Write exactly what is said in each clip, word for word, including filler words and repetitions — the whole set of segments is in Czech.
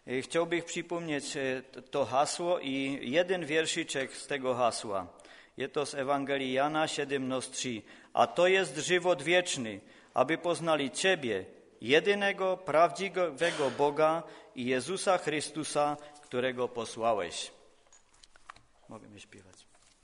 Chciałbym przypomnieć to hasło i jeden wierszyczek z tego hasła. Jest to z Ewangelii Jana siedemnaście trzy. A to jest żywot wieczny, aby poznali Ciebie, jedynego, prawdziwego Boga i Jezusa Chrystusa, którego posłałeś. Możemy śpiewać.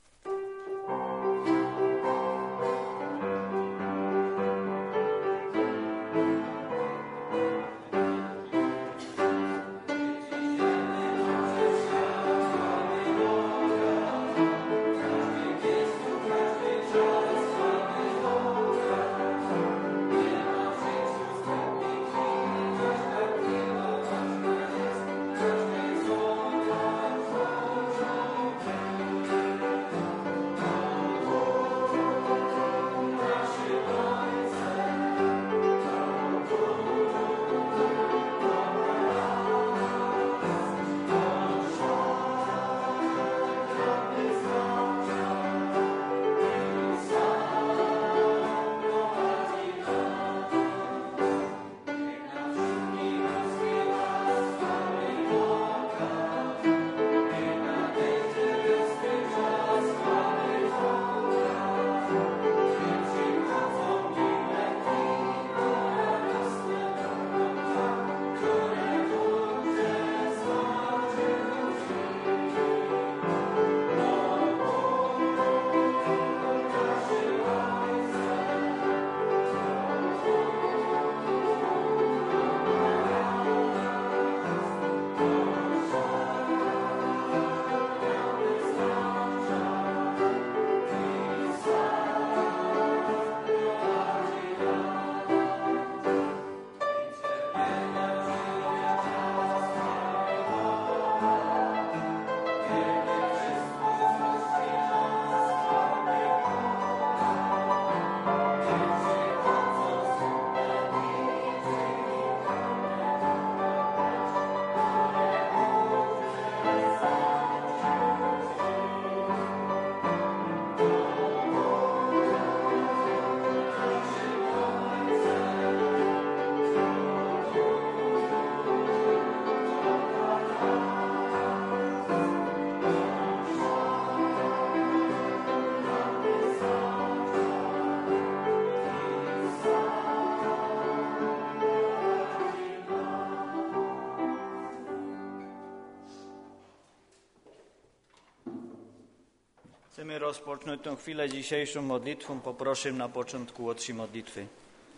Chcemy rozpocząć tę chwilę dzisiejszą modlitwą. Poproszę na początku o trzy modlitwy.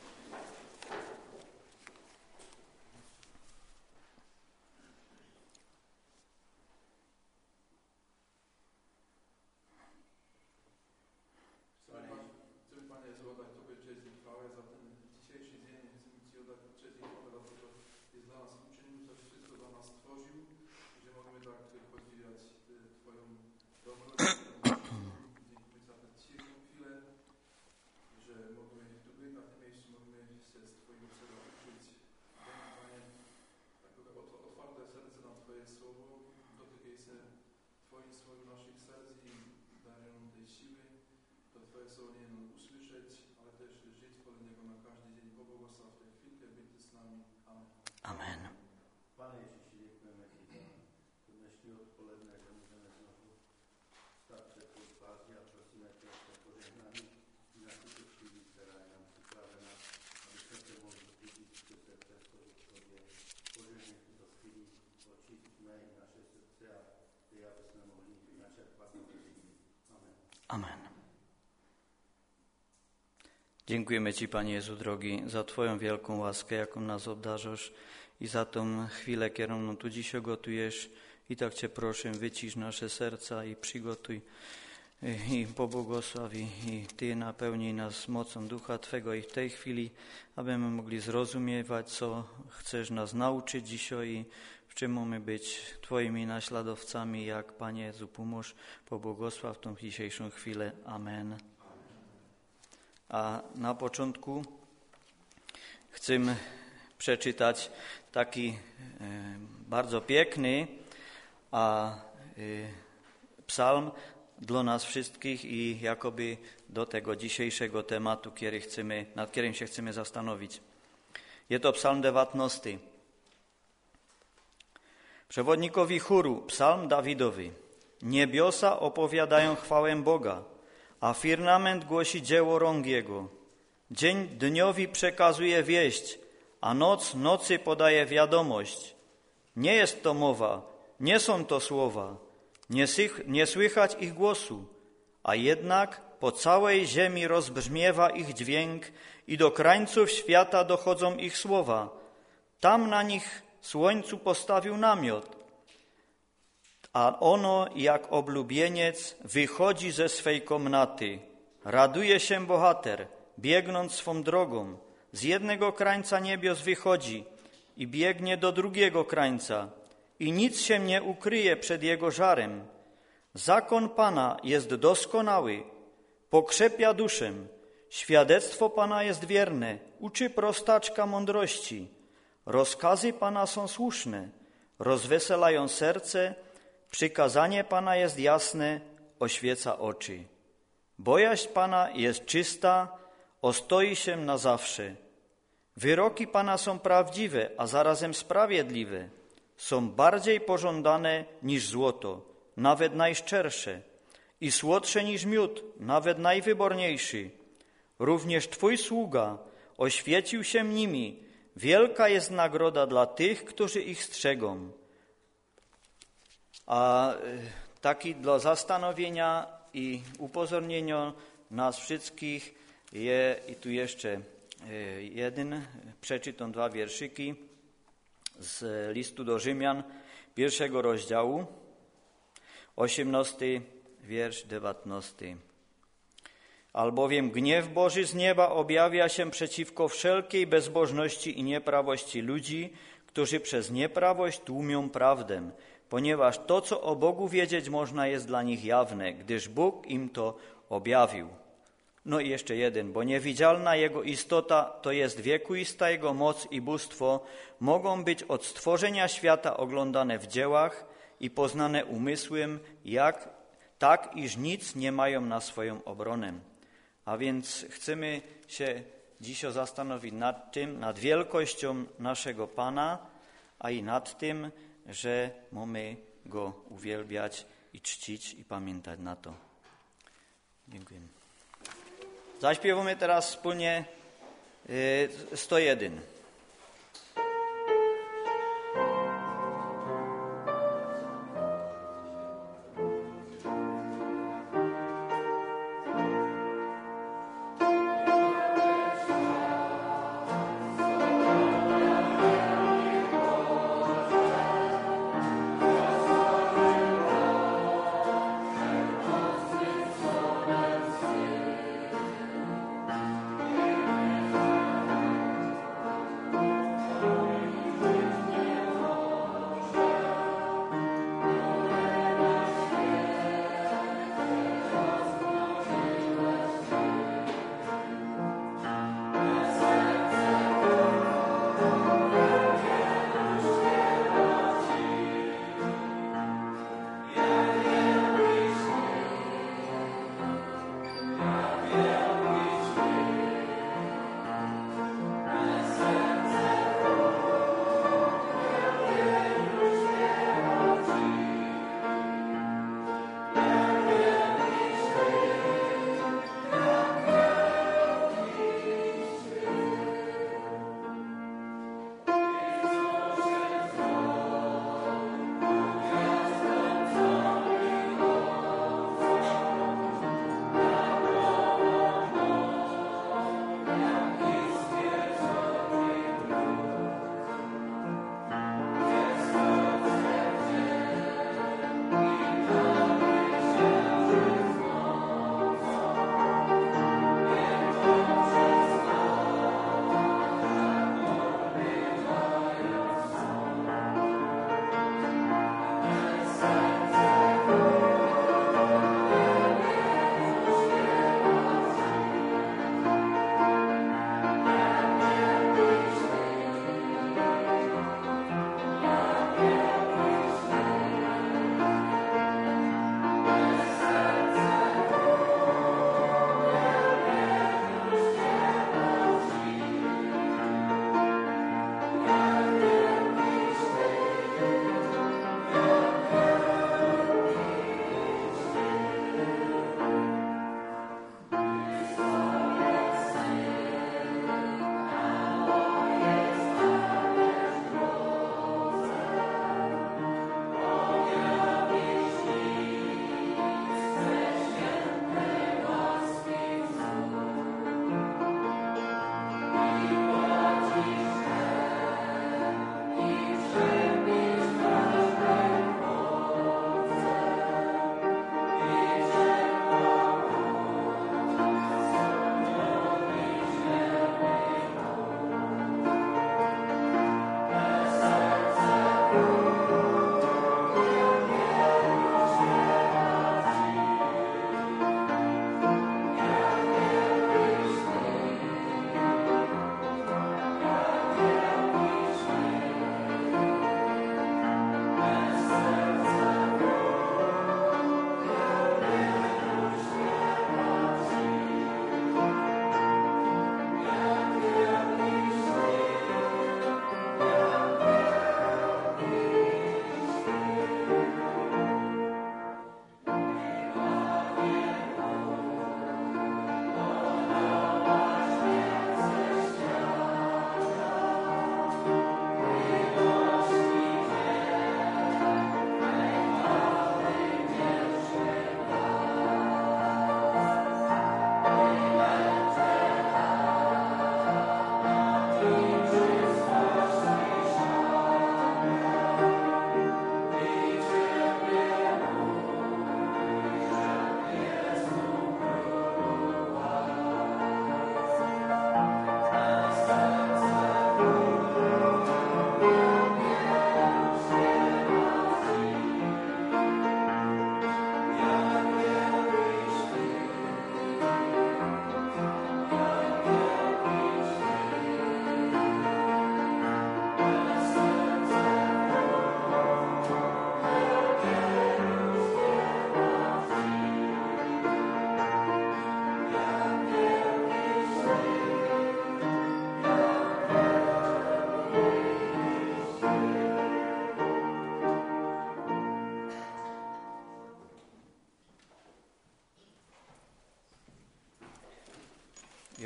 Amen. Panie Jezusie, dziękujemy Ci za to myśli odpoledne, że możemy znowu stać przed Twoją twarz. Ja prosimy Cię o pożegnanie i na tych chwili, która nam przyprawia nas, aby serce mogło widzieć przez serce Twoje Tobie. Pożegnaj Ty do chwili, oczyśćmy nasze serca, Ty abyśmy mogli naczerpać nowe życie. Amen. Amen. Dziękujemy Ci, Panie Jezu drogi, za Twoją wielką łaskę, jaką nas obdarzasz i za tą chwilę, którą nam tu dziś gotujesz. I tak Cię proszę, wycisz nasze serca i przygotuj i pobłogosław i, i Ty napełnij nas mocą Ducha Twego i w tej chwili, abyśmy mogli zrozumiewać, co chcesz nas nauczyć dzisiaj i w czym mamy być Twoimi naśladowcami, jak Panie Jezu pomóż, pobłogosław tą dzisiejszą chwilę. Amen. A na początku chcę przeczytać taki e, bardzo piękny a, e, psalm dla nas wszystkich i jakoby do tego dzisiejszego tematu, który chcemy, nad którym się chcemy zastanowić. Jest to psalm dziewiętnasty. Przewodnikowi chóru, psalm Dawidowy. Niebiosa opowiadają chwałę Boga, a firmament głosi dzieło rąk Jego. Dzień dniowi przekazuje wieść, a noc nocy podaje wiadomość. Nie jest to mowa, nie są to słowa, nie, sych, nie słychać ich głosu, a jednak po całej ziemi rozbrzmiewa ich dźwięk i do krańców świata dochodzą ich słowa. Tam na nich słońcu postawił namiot, a ono jak oblubieniec wychodzi ze swej komnaty. Raduje się bohater, biegnąc swą drogą. Z jednego krańca niebios wychodzi i biegnie do drugiego krańca i nic się nie ukryje przed jego żarem. Zakon Pana jest doskonały, pokrzepia duszę. Świadectwo Pana jest wierne, uczy prostaczka mądrości. Rozkazy Pana są słuszne, rozweselają serce. Przykazanie Pana jest jasne, oświeca oczy. Bojaźń Pana jest czysta, ostoi się na zawsze. Wyroki Pana są prawdziwe, a zarazem sprawiedliwe. Są bardziej pożądane niż złoto, nawet najszczersze, i słodsze niż miód, nawet najwyborniejszy. Również Twój sługa oświecił się nimi. Wielka jest nagroda dla tych, którzy ich strzegą. A taki dla zastanowienia i upozornienia nas wszystkich je i tu jeszcze jeden, przeczytam dwa wierszyki z listu do Rzymian, pierwszego rozdziału, osiemnasty wiersz, dziewiętnasty. Albowiem gniew Boży z nieba objawia się przeciwko wszelkiej bezbożności i nieprawości ludzi, którzy przez nieprawość tłumią prawdę, ponieważ to, co o Bogu wiedzieć można, jest dla nich jawne, gdyż Bóg im to objawił. No i jeszcze jeden, bo niewidzialna Jego istota, to jest wiekuista Jego moc i bóstwo, mogą być od stworzenia świata oglądane w dziełach i poznane umysłem, jak, tak iż nic nie mają na swoją obronę. A więc chcemy się dzisiaj zastanowić nad tym, nad wielkością naszego Pana, a i nad tym, że mamy Go uwielbiać i czcić i pamiętać na to. Dziękuję. Zaśpiewamy teraz wspólnie sto jeden. Thank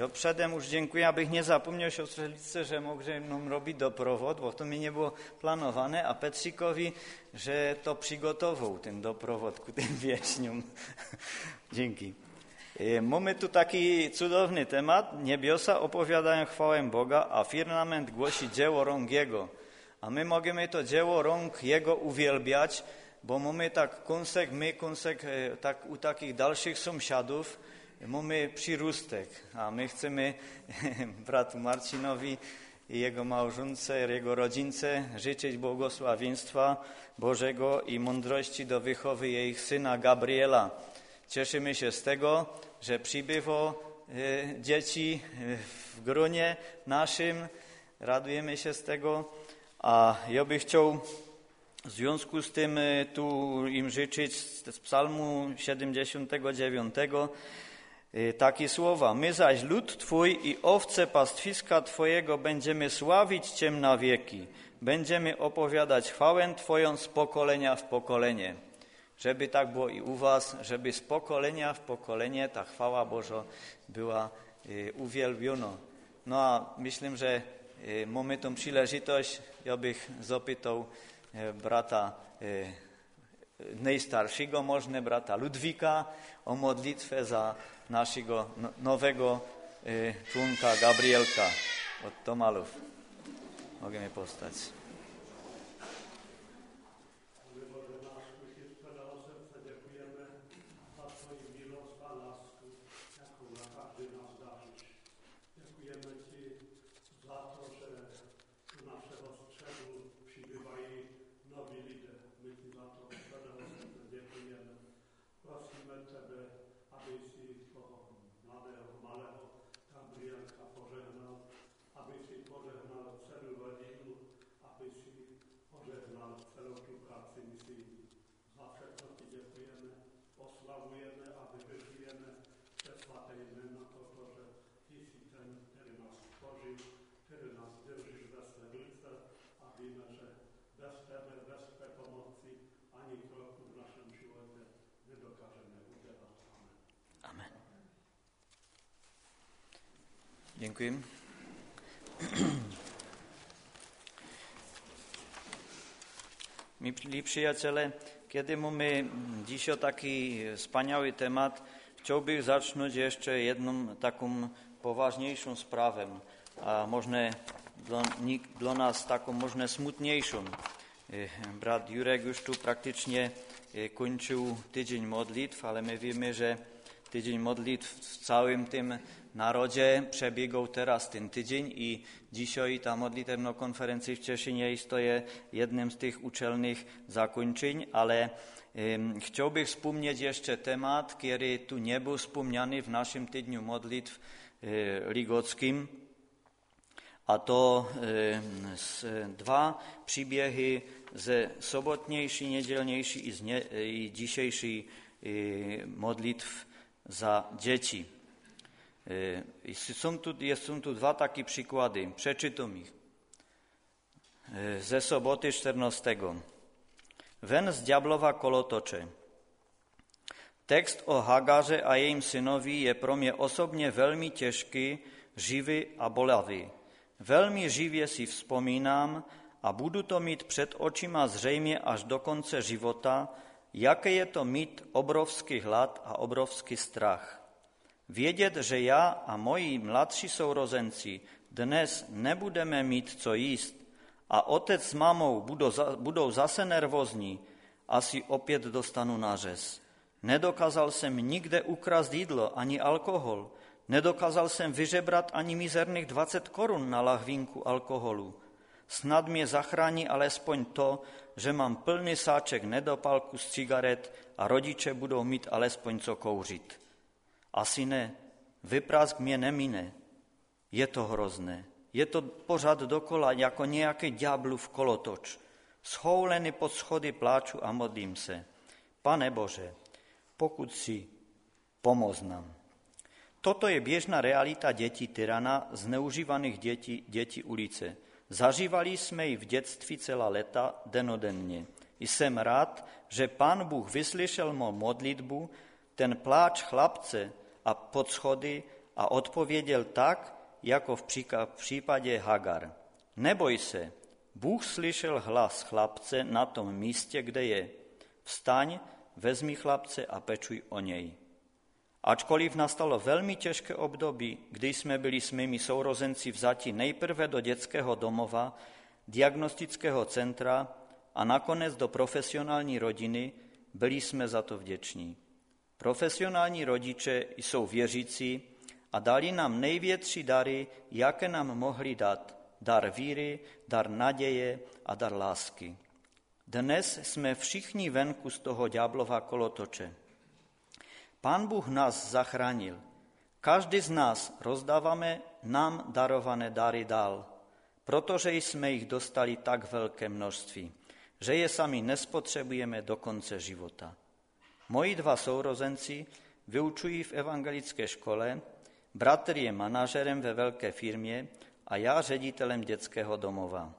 Jo, předem už děkuji, abych nezapomněl siostře, že mohl jenom robiť doprovod, bo to mi nebylo plánované, a Petříkovi, že to přigotovou, ten doprovod ku tým věšňům. Děkuji. Máme tu taký cudowny temat. Niebiosa opowiadają chwałę Boga, a firmament głosi dzieło rąk Jego. A my możemy to dzieło rąk Jego uwielbiać, bo mamy tak kąsek, my kąsek tak u takich dalszych sąsiadów mamy przyrostek. A my chcemy bratu Marcinowi i jego małżonce, jego rodzince życzyć błogosławieństwa Bożego i mądrości do wychowy jej syna Gabriela. Cieszymy się z tego, że przybyło e, dzieci w gronie naszym. Radujemy się z tego. A ja bych chciał w związku z tym e, tu im życzyć z psalmu siedemdziesiątego dziewiątego e, takie słowa. My zaś lud Twój i owce pastwiska Twojego będziemy sławić Cię na wieki. Będziemy opowiadać chwałę Twoją z pokolenia w pokolenie. Żeby tak było i u was, żeby z pokolenia w pokolenie ta chwała Boża była y, uwielbiona. No a myślę, że y, mamy tą przyleżytość, ja bych zapytał y, brata y, najstarszego, może brata Ludwika, o modlitwę za naszego no, nowego y, członka Gabrielka od Tomalów. Możemy postać. Dziękuję. Milí przyjaciele, kiedy mamy dzisiaj taki wspaniały temat, chciałbym zacząć jeszcze jedną taką poważniejszą sprawę, a może dla, dla nas taką może smutniejszą. Brat Jurek już tu praktycznie kończył tydzień modlitw, ale my wiemy, że tydzień modlitw w całym tym narodzie przebiegał teraz ten tydzień i dzisiaj ta modlitewna konferencja w Cieszynie jest to jednym z tych uczelnych zakończeń, ale um, chciałbym wspomnieć jeszcze temat, który tu nie był wspomniany w naszym tygodniu modlitw e, ligockim, a to e, z, dwa przybiegi ze sobotniejszej, niedzielniejszej i, z nie, i dzisiejszej e, modlitw za dzieci. Są tu, są tu dwa takie przykłady. Przeczytam ich. Ze soboty czternastego. Ven z diablowa kolotocze. Tekst o Hagarze a jejím synovi je pro mě osobně velmi těžký, živý a bolavý. Velmi živě si vzpomínám a budu to mít před očima zřejmě až do konce života, jaké je to mít obrovský hlad a obrovský strach. Vědět, že já a moji mladší sourozenci dnes nebudeme mít co jíst a otec s mamou budou, budou zase nervózní, asi opět dostanu nářez. Nedokázal jsem nikde ukrást jídlo ani alkohol, nedokázal jsem vyžebrat ani mizerných dvacet korun na lahvinku alkoholu. Snad mě zachrání alespoň to, že mám plný sáček nedopalku z cigaret a rodiče budou mít alespoň co kouřit. Asi ne, vyprask mě nemine. Je to hrozné. Je to pořád dokola jako nějaký ďáblův kolotoč. Schoulený pod schody pláču a modlím se. Pane Bože, pokud si, pomoz nám. Toto je běžná realita dětí tyrana, zneužívaných dětí, dětí ulice. Zažívali jsme ji v dětství celá léta, denodenně. Jsem rád, že Pán Bůh vyslyšel mou modlitbu, ten pláč chlapce a pod schody a odpověděl tak, jako v případě Hagar. Neboj se, Bůh slyšel hlas chlapce na tom místě, kde je. Vstaň, vezmi chlapce a pečuj o něj. Ačkoliv nastalo velmi těžké období, kdy jsme byli s mými sourozenci vzati nejprve do dětského domova, diagnostického centra a nakonec do profesionální rodiny, byli jsme za to vděční. Profesionální rodiče jsou věřící a dali nám největší dary, jaké nám mohli dát. Dar víry, dar naděje a dar lásky. Dnes jsme všichni venku z toho ďáblova kolotoče. Pán Bůh nás zachránil. Každý z nás rozdáváme nám darované dary dál, protože jsme jich dostali tak velké množství, že je sami nespotřebujeme do konce života. Moji dva sourozenci vyučují v evangelické škole, bratr je manažerem ve velké firmě a já ředitelem dětského domova.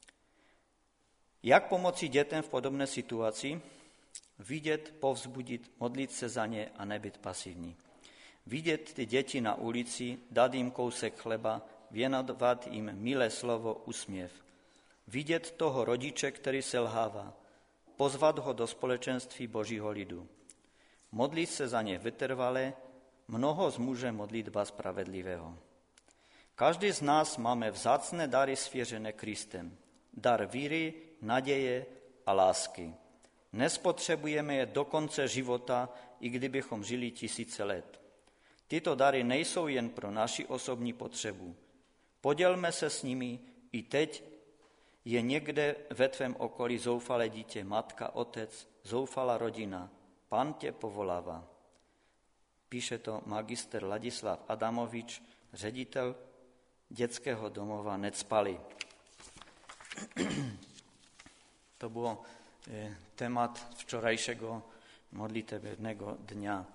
Jak pomoci dětem v podobné situaci? Vidět, povzbudit, modlit se za ně a nebyt pasivní. Vidět ty děti na ulici, dát jim kousek chleba, věnovat jim milé slovo, úsměv. Vidět toho rodiče, který selhává, pozvat ho do společenství Božího lidu. Modlit se za ně vytrvale, mnoho zmůže modlitba spravedlivého. Každý z nás máme vzácné dary svěřené Kristem. Dar víry, naděje a lásky. Nespotřebujeme je do konce života, i kdybychom žili tisíce let. Tyto dary nejsou jen pro naši osobní potřebu. Podělme se s nimi, i teď je někde ve tvém okolí zoufalé dítě, matka, otec, zoufalá rodina. Pán tě povolává. Píše to magister Ladislav Adamovič, ředitel dětského domova Necpali. To bylo temat včorajšího modlitebného dňa.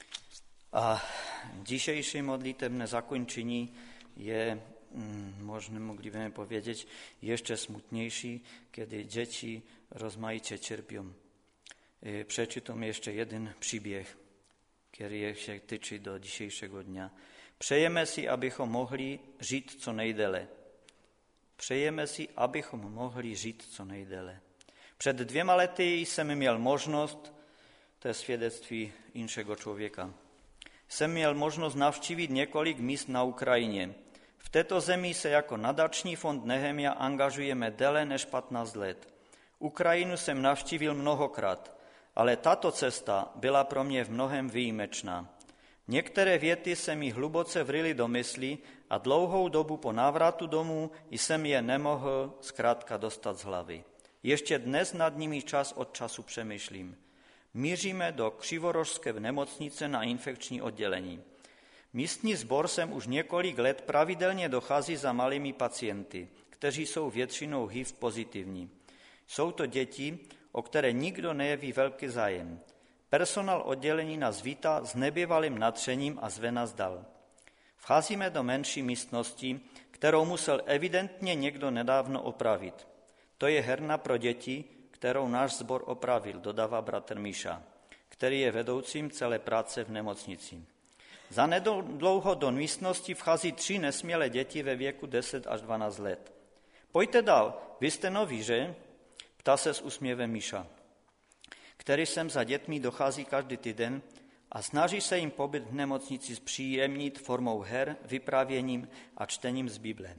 A dzisiejsze modlitebne zakończenie je, można moglibyśmy powiedzieć, jeszcze smutniejszy, kiedy dzieci rozmaicie cierpią. Przeczytam jeszcze jeden przybieg, który się tyczy do dzisiejszego dnia. Přejeme si, abychom mohli žít co nejdéle. Přejeme si, abychom mohli žít co nejdéle. Před dvěma lety jsem měl možnost, to je svědectví inšego člověka, jsem měl možnost navštívit několik míst na Ukrajině. V této zemi se jako nadační fond Nehemia angažujeme déle než patnáct let. Ukrajinu jsem navštívil mnohokrát, ale tato cesta byla pro mě v mnohem výjimečná. Některé věty se mi hluboce vryly do mysli a dlouhou dobu po návratu domů jsem je nemohl zkrátka dostat z hlavy. Ještě dnes nad nimi čas od času přemýšlím. Míříme do Křivorožské nemocnice na infekční oddělení. Místní sbor sem už několik let pravidelně dochází za malými pacienty, kteří jsou většinou H I V pozitivní. Jsou to děti, o které nikdo nejeví velký zájem. Personál oddělení nás vítá s nebývalým nadšením a zve nás dál. Vcházíme do menší místnosti, kterou musel evidentně někdo nedávno opravit. To je herna pro děti, kterou náš sbor opravil, dodává bratr Míša, který je vedoucím celé práce v nemocnici. Za nedlouho do místnosti vchází tři nesmělé děti ve věku deset až dvanáct let. Pojďte dál, vy jste noví, že? Ptá se s úsměvem Míša, který sem za dětmi dochází každý týden a snaží se jim pobyt v nemocnici zpříjemnit formou her, vyprávěním a čtením z Bible.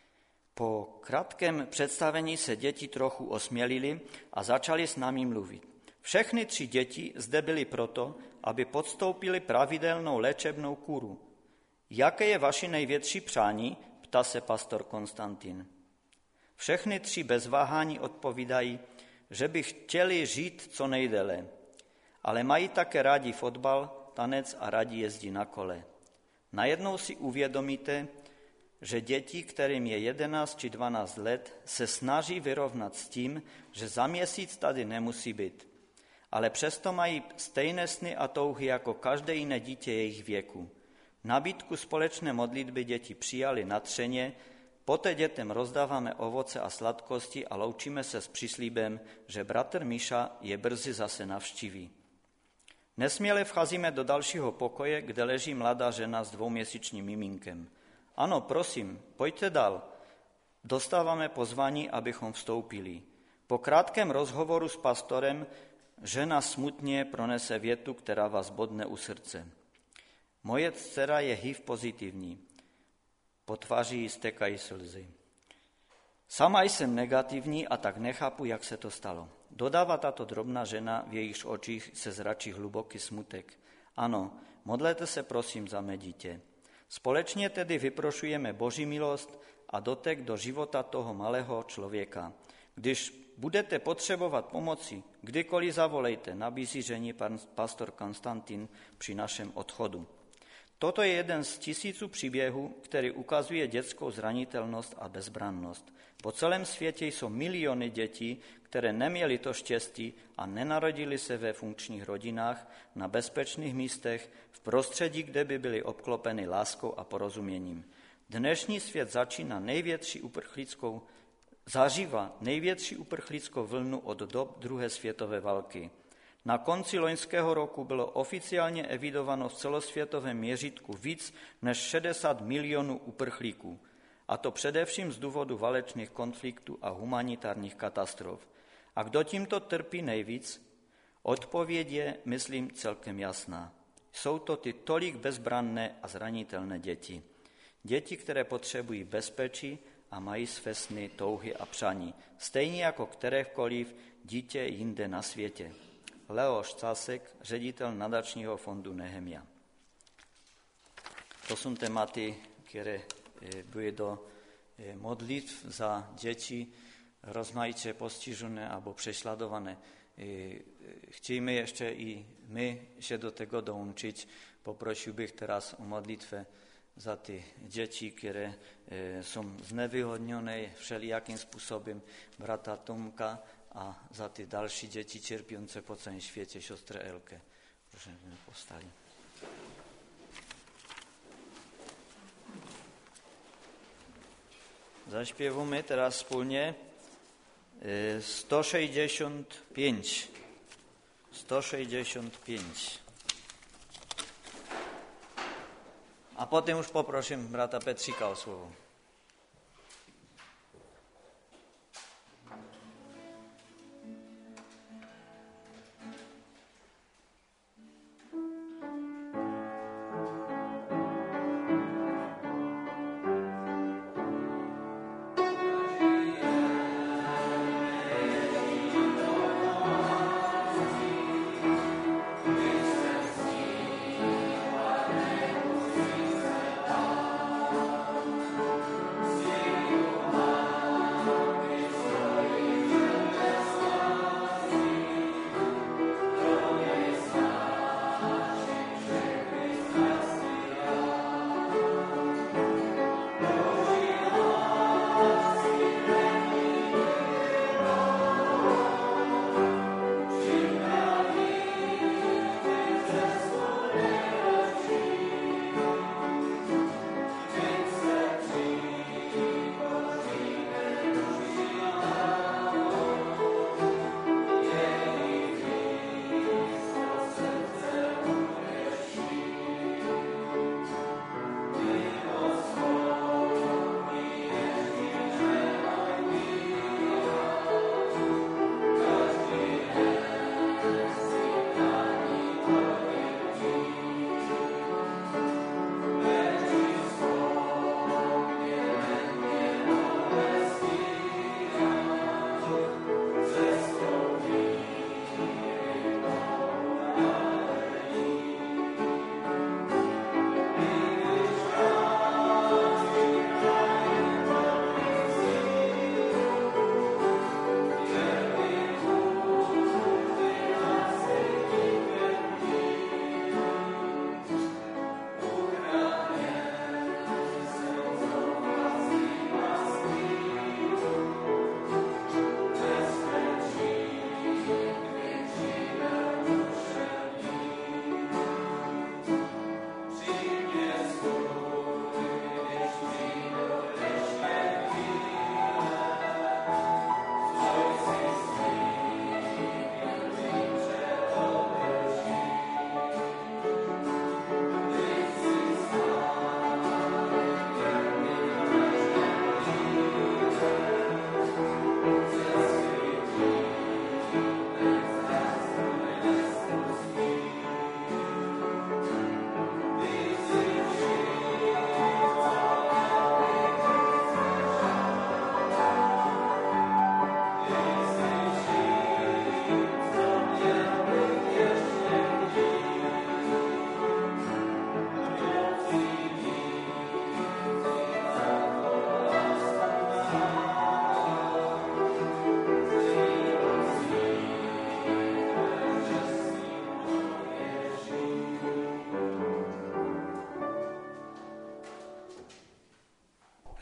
Po krátkém představení se děti trochu osmělili a začali s námi mluvit. Všechny tři děti zde byly proto, aby podstoupili pravidelnou léčebnou kůru. Jaké je vaše největší přání? Ptá se pastor Konstantin. Všechny tři bez váhání odpovídají, že by chtěli žít co nejdéle, ale mají také rádi fotbal, tanec a rádi jezdí na kole. Najednou si uvědomíte, že děti, kterým je jedenáct či dvanáct let, se snaží vyrovnat s tím, že za měsíc tady nemusí být. Ale přesto mají stejné sny a touhy jako každé jiné dítě jejich věku. Nabídku společné modlitby děti přijali nadšeně, poté dětem rozdáváme ovoce a sladkosti a loučíme se s příslibem, že bratr Míša je brzy zase navštíví. Nesměle vcházíme do dalšího pokoje, kde leží mladá žena s dvouměsíčním miminkem. Ano, prosím, pojďte dál. Dostáváme pozvání, abychom vstoupili. Po krátkém rozhovoru s pastorem žena smutně pronese větu, která vás bodne u srdce. Moje dcera je H I V pozitivní. Po tváři jí stékají slzy. Sama jsem negativní a tak nechápu, jak se to stalo. Dodává tato drobná žena, v jejíchž očích se zračí hluboký smutek. Ano, modlete se prosím za mé dítě. Společně tedy vyprošujeme Boží milost a dotek do života toho malého člověka. Když budete potřebovat pomoci, kdykoliv zavolejte, nabízí žení pan pastor Konstantin při našem odchodu. Toto je jeden z tisíců příběhů, který ukazuje dětskou zranitelnost a bezbrannost. Po celém světě jsou miliony dětí, které neměly to štěstí a nenarodily se ve funkčních rodinách, na bezpečných místech, v prostředí, kde by byly obklopeny láskou a porozuměním. Dnešní svět začíná největší uprchlickou, zažívá největší uprchlickou vlnu od dob druhé světové války. Na konci loňského roku bylo oficiálně evidováno v celosvětovém měřítku víc než šedesát milionů uprchlíků, a to především z důvodu válečných konfliktů a humanitárních katastrof. A kdo tímto trpí nejvíc? Odpověď je, myslím, celkem jasná. Jsou to ty tolik bezbranné a zranitelné děti. Děti, které potřebují bezpečí a mají své sny, touhy a přání, stejně jako kterékoliv dítě jinde na světě. Leoš Casek, ředitel nadačního fondu Nehemia. To jsou tématy, které byly do modlitv za děti rozmaicie postižené alebo prześladowane. Chcemy jeszcze i my się do tego dołączyć. Poprosiłbym teraz o modlitwę za te dzieci, które są znewýhodnione wszelijakim sposobem, brata Tomka, a za te dalsze dzieci cierpiące po całym świecie, siostrę Elkę. Proszę, żeby powstali. Zaśpiewamy teraz wspólnie sto sześćdziesiąt pięć. sto sześćdziesiąt pięć. A potem już poproszę brata Petrika o słowo. Thank you.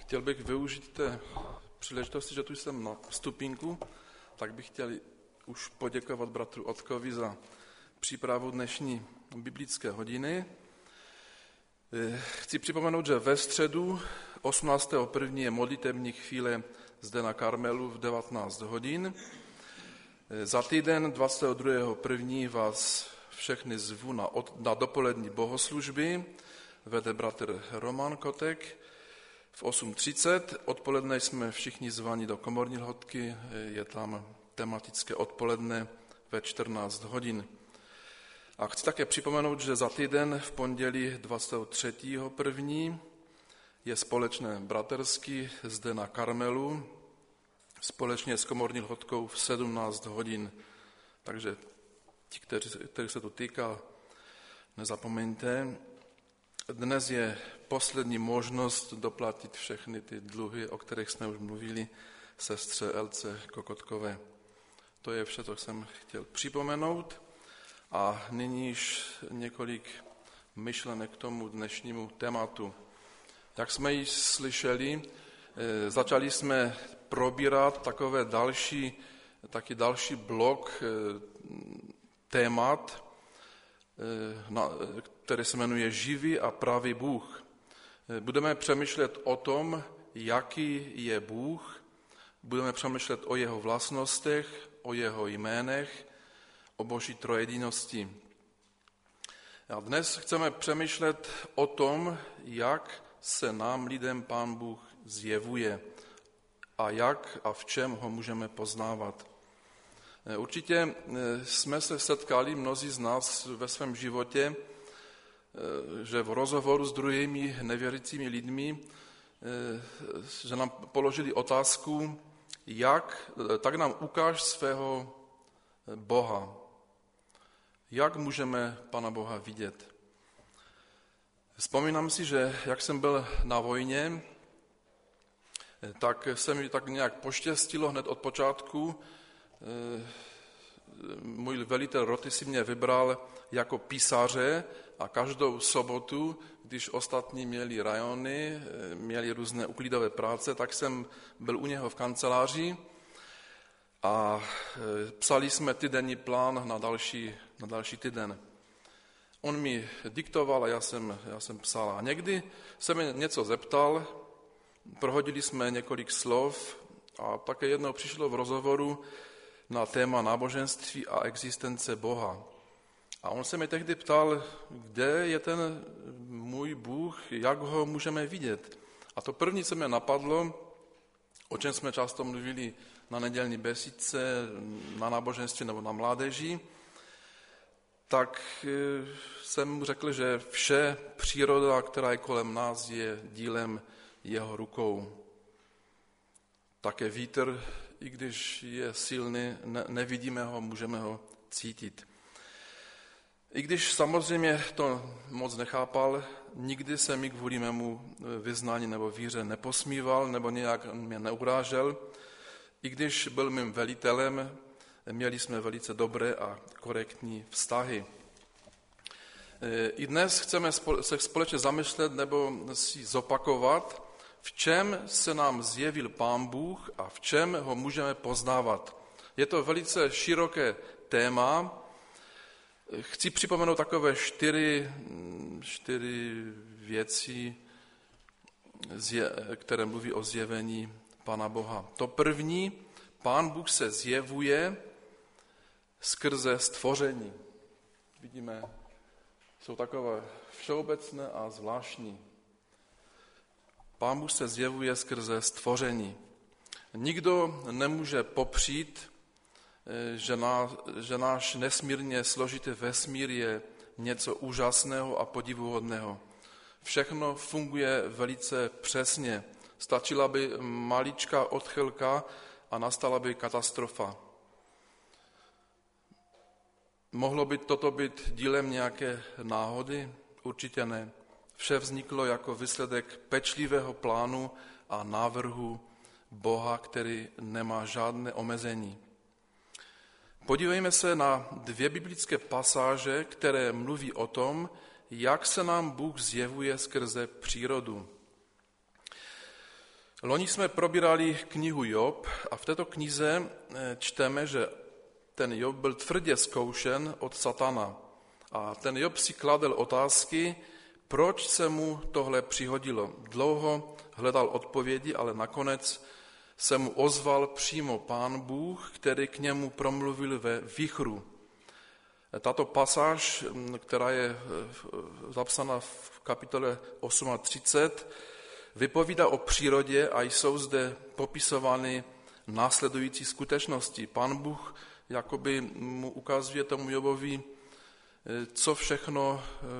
Chtěl bych využít té příležitosti, že tu jsem na vstupínku, tak bych chtěl už poděkovat bratru Otkovi za přípravu dnešní biblické hodiny. Chci připomenout, že ve středu osmnáctého prvního je modlitební chvíle zde na Karmelu v devatenáct hodin. Za týden dvacátého druhého prvního vás všechny zvu na, od, na dopolední bohoslužby. Vede bratr Roman Kotek v osm třicet. Odpoledne jsme všichni zvaní do komorní lhotky, je tam tematické odpoledne ve čtrnáct hodin. A chci také připomenout, že za týden v pondělí dvacátého třetího prvního je společné braterský zde na Karmelu, společně s komorní lhotkou v sedmnáct hodin. Takže ti, kteří se to týká, nezapomeňte. Dnes je poslední možnost doplatit všechny ty dluhy, o kterých jsme už mluvili, sestře Elce Kokotkové. To je vše, co jsem chtěl připomenout. A nyní již několik myšlenek k tomu dnešnímu tématu. Jak jsme již slyšeli, začali jsme probírat takové další, taky další blok témat, který se jmenuje Živý a pravý Bůh. Budeme přemýšlet o tom, jaký je Bůh, budeme přemýšlet o jeho vlastnostech, o jeho jménech, o Boží trojedinosti. A dnes chceme přemýšlet o tom, jak se nám lidem Pán Bůh zjevuje a jak a v čem ho můžeme poznávat. Určitě jsme se setkali, mnozí z nás ve svém životě, že v rozhovoru s druhými nevěřícími lidmi, že nám položili otázku, jak, tak nám ukáž svého Boha. Jak můžeme Pana Boha vidět? Vzpomínám si, že jak jsem byl na vojně, tak se mi tak nějak poštěstilo hned od počátku. Můj velitel roty si mě vybral jako písaře a každou sobotu, když ostatní měli rajony, měli různé uklidové práce, tak jsem byl u něho v kanceláři a psali jsme týdenní plán na další, na další týden. On mi diktoval a já jsem, já jsem psal. A někdy se mě něco zeptal, prohodili jsme několik slov a také jednou přišlo v rozhovoru na téma náboženství a existence Boha. A on se mě tehdy ptal, kde je ten můj Bůh, jak ho můžeme vidět. A to první, co mě napadlo, o čem jsme často mluvili na nedělní besídce, na náboženství nebo na mládeži, tak jsem mu řekl, že vše příroda, která je kolem nás, je dílem jeho rukou. Také vítr, i když je silný, ne, nevidíme ho, můžeme ho cítit. I když samozřejmě to moc nechápal, nikdy se mi kvůli mému vyznání nebo víře neposmíval nebo nějak mě neurážel. I když byl mým velitelem, měli jsme velice dobré a korektní vztahy. I dnes chceme se společně zamyslet nebo si zopakovat, v čem se nám zjevil Pán Bůh a v čem ho můžeme poznávat. Je to velice široké téma. Chci připomenout takové čtyři, čtyři věci, které mluví o zjevení Pána Boha. To první, Pán Bůh se zjevuje skrze stvoření. Vidíme, jsou takové všeobecné a zvláštní. Pán Bůh se zjevuje skrze stvoření. Nikdo nemůže popřít, že, ná, že náš nesmírně složitý vesmír je něco úžasného a podivuhodného. Všechno funguje velice přesně. Stačila by maličká odchylka a nastala by katastrofa. Mohlo by toto být dílem nějaké náhody? Určitě ne. Vše vzniklo jako výsledek pečlivého plánu a návrhu Boha, který nemá žádné omezení. Podívejme se na dvě biblické pasáže, které mluví o tom, jak se nám Bůh zjevuje skrze přírodu. Loni jsme probírali knihu Job a v této knize čteme, že ten Job byl tvrdě zkoušen od satana. A ten Job si kladl otázky, proč se mu tohle přihodilo. Dlouho hledal odpovědi, ale nakonec se mu ozval přímo Pán Bůh, který k němu promluvil ve vichru. Tato pasáž, která je zapsána v kapitole třicet osm, vypovídá o přírodě a jsou zde popisovány následující skutečnosti. Pán Bůh jakoby mu ukazuje tomu Jobovi, co všechno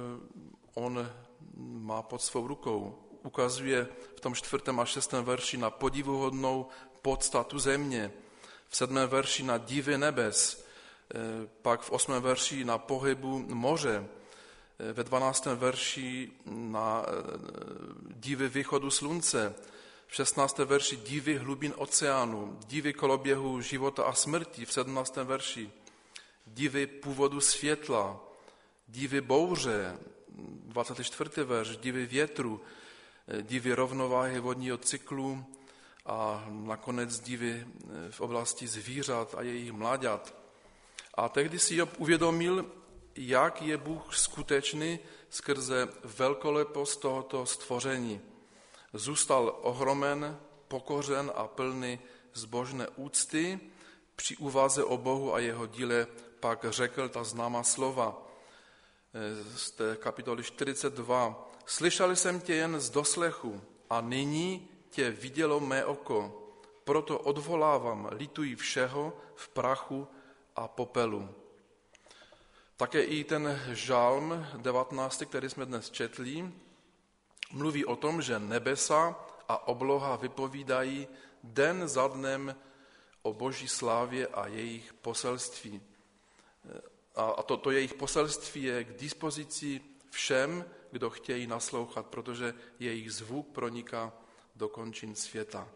on má pod svou rukou. Ukazuje v tom čtvrtém a šestém verši na podivuhodnou podstatu země, v sedmém verši na divy nebes, pak v osmém verši na pohybu moře, ve dvanáctém verši na divy východu slunce, v šestnáctém verši divy hlubin oceánu, divy koloběhu života a smrti, v sedmnáctém verši divy původu světla, divy bouře, dvacátý čtvrtý verš, divy větru, divy rovnováhy vodního cyklu a nakonec divy v oblasti zvířat a jejich mláďat. A tehdy si Job uvědomil, jak je Bůh skutečný skrze velkolepost tohoto stvoření. Zůstal ohromen, pokořen a plný zbožné úcty. Při úvaze o Bohu a jeho díle pak řekl ta známá slova z té kapitoly čtyřicet dva. Slyšel jsem tě jen z doslechu a nyní tě vidělo mé oko. Proto odvolávám, lituji všeho v prachu a popelu. Také i ten žalm devatenáctý, který jsme dnes četli, mluví o tom, že nebesa a obloha vypovídají den za dnem o Boží slávě a jejich poselství. A to, to jejich poselství je k dispozici všem, kdo chtějí naslouchat, protože jejich zvuk proniká do končin světa.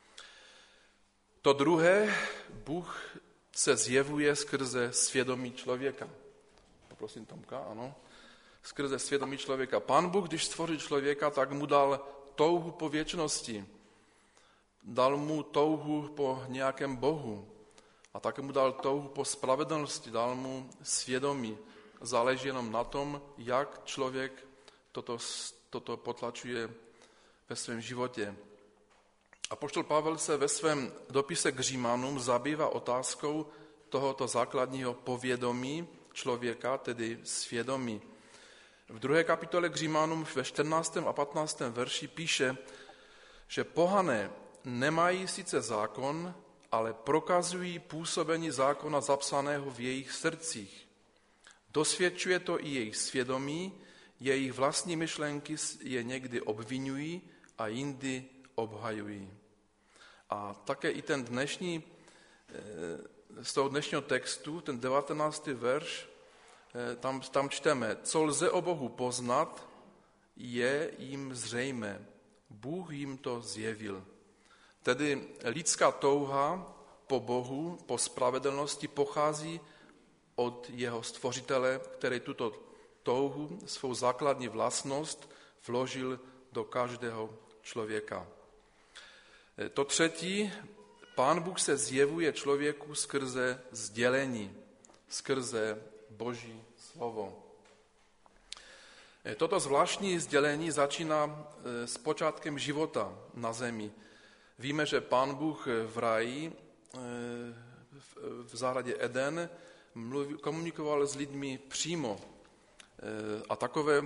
To druhé, Bůh se zjevuje skrze svědomí člověka. Poprosím Tomka, ano. Skrze svědomí člověka. Pán Bůh, když stvořil člověka, tak mu dal touhu po věčnosti. Dal mu touhu po nějakém Bohu. A také mu dal touhu po spravedlnosti, dal mu svědomí. Záleží jenom na tom, jak člověk toto, toto potlačuje ve svém životě. Apoštol Pavel se ve svém dopise k Římanům zabývá otázkou tohoto základního povědomí člověka, tedy svědomí. V druhé kapitole k Římanům ve čtrnáctém a patnáctém verši píše, že pohané nemají sice zákon, ale prokazují působení zákona zapsaného v jejich srdcích. Dosvědčuje to i jejich svědomí, jejich vlastní myšlenky je někdy obvinují a jindy obhajují. A také i ten dnešní, z toho dnešního textu, ten devatenáctý verš, tam, tam čteme, co lze o Bohu poznat, je jim zřejmé. Bůh jim to zjevil. Tedy lidská touha po Bohu, po spravedlnosti pochází od jeho stvořitele, který tuto touhu, svou základní vlastnost, vložil do každého člověka. To třetí, Pán Bůh se zjevuje člověku skrze sdělení, skrze Boží slovo. Toto zvláštní sdělení začíná s počátkem života na zemi. Víme, že Pán Bůh v ráji, v zahradě Eden, mluví, komunikoval s lidmi přímo. A, takové,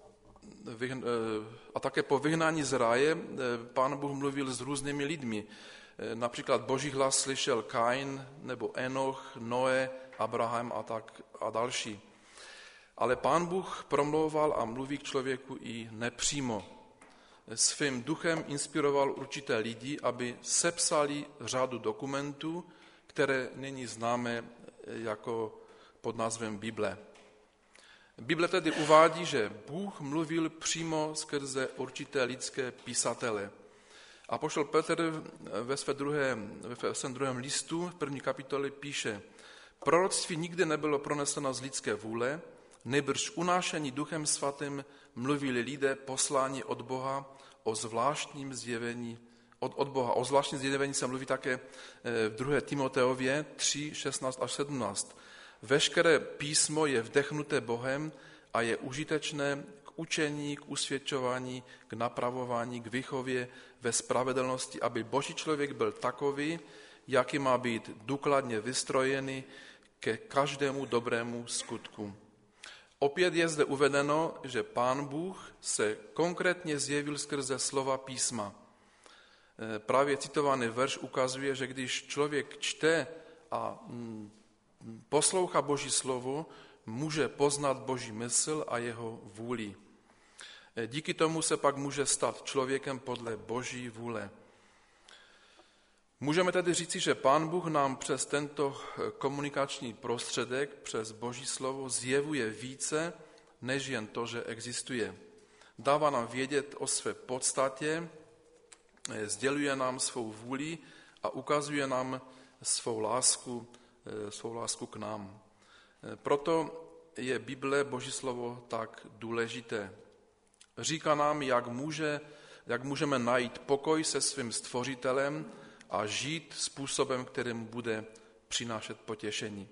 a také po vyhnání z ráje Pán Bůh mluvil s různými lidmi. Například Boží hlas slyšel Kain nebo Enoch, Noé, Abraham a, tak, a další. Ale Pán Bůh promlouval a mluví k člověku i nepřímo. Svým duchem inspiroval určité lidi, aby sepsali řadu dokumentů, které nyní známe jako pod názvem Bible. Bible tedy uvádí, že Bůh mluvil přímo skrze určité lidské písatele. Apoštol Petr ve svém druhém, ve svém druhém listu v první kapitole píše, proroctví nikdy nebylo proneseno z lidské vůle, nýbrž unášení Duchem Svatým mluvili lidé posláni od Boha o zvláštním zjevení od, od Boha. O zvláštní zjevení se mluví také v druhé Timoteově tři, šestnáct až sedmnáct. Veškeré písmo je vdechnuté Bohem a je užitečné k učení, k usvědčování, k napravování, k výchově ve spravedlnosti, aby Boží člověk byl takový, jaký má být důkladně vystrojený ke každému dobrému skutku. Opět je zde uvedeno, že Pán Bůh se konkrétně zjevil skrze slova písma. Právě citovaný verš ukazuje, že když člověk čte a poslouchá Boží slovo, může poznat Boží mysl a jeho vůli. Díky tomu se pak může stát člověkem podle Boží vůle. Můžeme tedy říci, že Pán Bůh nám přes tento komunikační prostředek, přes Boží slovo, zjevuje více, než jen to, že existuje. Dává nám vědět o své podstatě, sděluje nám svou vůli a ukazuje nám svou lásku, svou lásku k nám. Proto je Bible, Boží slovo, tak důležité. Říká nám, jak, může, jak můžeme najít pokoj se svým stvořitelem a žít způsobem, kterým bude přinášet potěšení.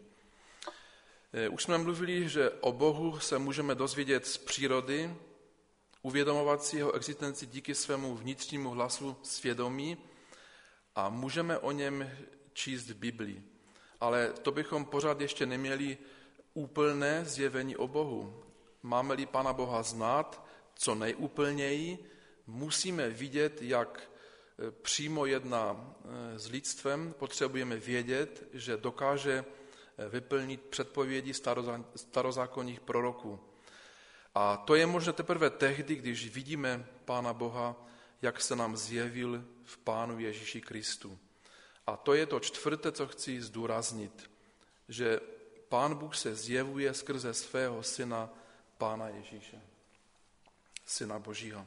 Už jsme mluvili, že o Bohu se můžeme dozvědět z přírody, uvědomovat si jeho existenci díky svému vnitřnímu hlasu svědomí a můžeme o něm číst v Biblii. Ale to bychom pořád ještě neměli úplné zjevení o Bohu. Máme-li Pána Boha znát co nejúplněji, musíme vidět, jak přímo jedná s lidstvem, potřebujeme vědět, že dokáže vyplnit předpovědi starozákonních proroků. A to je možné teprve tehdy, když vidíme Pána Boha, jak se nám zjevil v Pánu Ježíši Kristu. A to je to čtvrté, co chci zdůraznit, že Pán Bůh se zjevuje skrze svého syna, Pána Ježíše, syna Božího.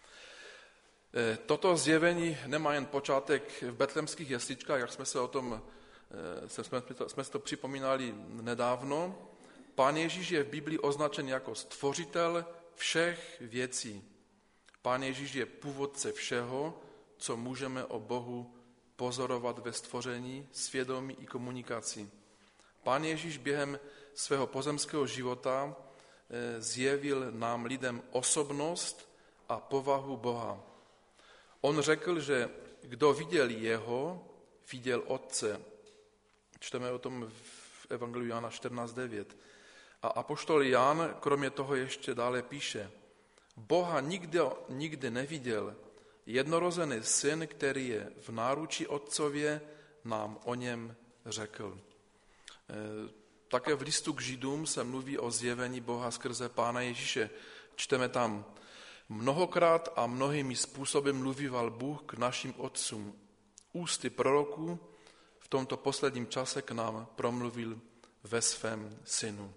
Toto zjevení nemá jen počátek v betlémských jesličkách, jak jsme se o tom jsme, jsme to připomínali nedávno. Pán Ježíš je v Biblii označen jako stvořitel všech věcí. Pán Ježíš je původce všeho, co můžeme o Bohu pozorovat ve stvoření, svědomí i komunikaci. Pán Ježíš během svého pozemského života zjevil nám lidem osobnost a povahu Boha. On řekl, že kdo viděl jeho, viděl Otce. Čteme o tom v Evangeliu Jana čtrnáct devět. A apoštol Jan kromě toho ještě dále píše: Boha nikdy, nikdy neviděl, jednorozený syn, který je v náručí Otcově, nám o něm řekl. Také v listu k Židům se mluví o zjevení Boha skrze Pána Ježíše. Čteme tam: mnohokrát a mnohými způsoby mluvíval Bůh k našim otcům. Ústy proroků v tomto posledním čase k nám promluvil ve svém synu.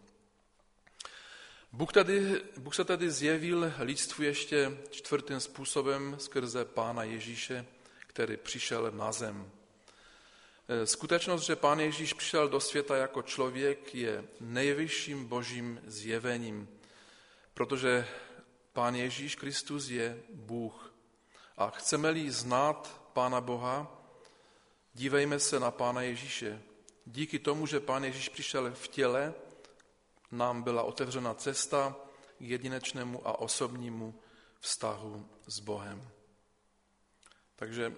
Bůh, tedy, Bůh se tedy zjevil lidstvu ještě čtvrtým způsobem skrze Pána Ježíše, který přišel na zem. Skutečnost, že Pán Ježíš přišel do světa jako člověk, je nejvyšším božím zjevením, protože Pán Ježíš Kristus je Bůh. A chceme-li znát Pána Boha, dívejme se na Pána Ježíše. Díky tomu, že Pán Ježíš přišel v těle, nám byla otevřena cesta k jedinečnému a osobnímu vztahu s Bohem. Takže,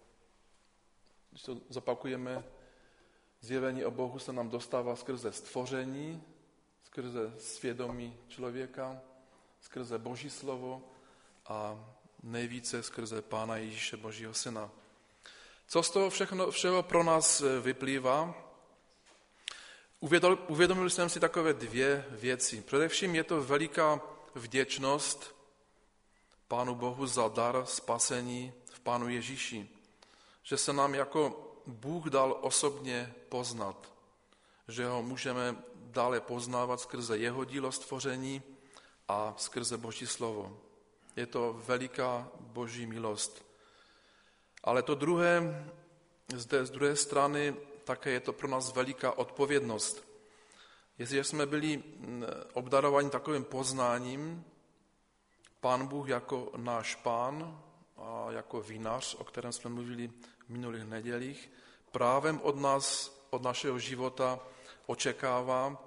když to zopakujeme, zjevení o Bohu se nám dostává skrze stvoření, skrze svědomí člověka, skrze Boží slovo a nejvíce skrze Pána Ježíše, Božího syna. Co z toho všechno, všeho pro nás vyplývá? Uvědomil jsem si takové dvě věci. Především je to veliká vděčnost Pánu Bohu za dar spasení v Pánu Ježíši. Že se nám jako Bůh dal osobně poznat. Že ho můžeme dále poznávat skrze jeho dílo stvoření a skrze Boží slovo. Je to veliká Boží milost. Ale to druhé, zde z druhé strany, také je to pro nás veliká odpovědnost. Jestliže jsme byli obdarováni takovým poznáním, Pán Bůh jako náš Pán, a jako vinař, o kterém jsme mluvili v minulých nedělích, právem od nás, od našeho života očekává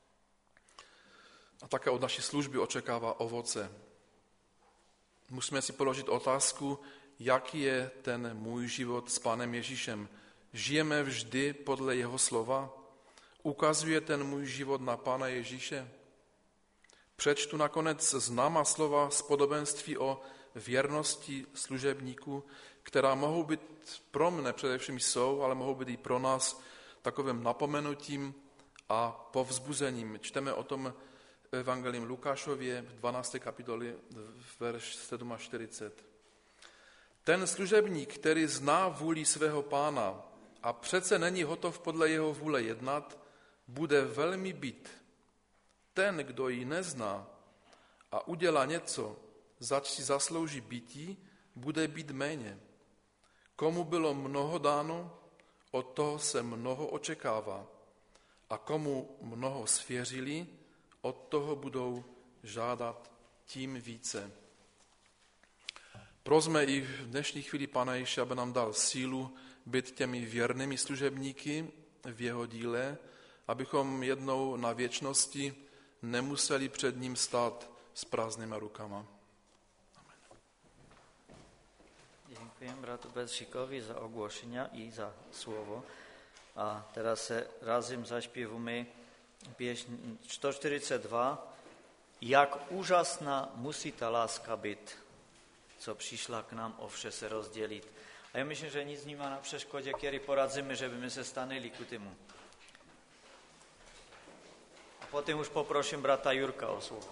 a také od naší služby očekává ovoce. Musíme si položit otázku, jaký je ten můj život s Pánem Ježíšem. Žijeme vždy podle jeho slova? Ukazuje ten můj život na Pána Ježíše? Přečtu nakonec známá slova z podobenství o věrnosti služebníků, která mohou být pro mne, především jsou, ale mohou být i pro nás takovým napomenutím a povzbuzením. Čteme o tom v Evangelium Lukášově v dvanácté kapitole, verš čtyřicet sedm. Ten služebník, který zná vůli svého pána a přece není hotov podle jeho vůle jednat, bude velmi bit. Ten, kdo ji nezná a udělá něco, zač si zaslouží bití, bude být méně. Komu bylo mnoho dáno, od toho se mnoho očekává. A komu mnoho svěřili, od toho budou žádat tím více. Prosme i v dnešní chvíli Pána Ježíše, aby nám dal sílu být těmi věrnými služebníky v jeho díle, abychom jednou na věčnosti nemuseli před ním stát s prázdnýma rukama. Ďakujem bratu Bedřikovi za ogłoszenia i za słowo. A teraz se razem zaśpiewamy pieśń sto czterdzieści dwa. Jak úžasná musí ta láska být, co přišla k nám ovše se rozdělit. A já myslím, že nic nemá na přeškodě, který poradzimy, żeby my se stanuli ku temu. A potom už poprosím brata Jurka o slovo.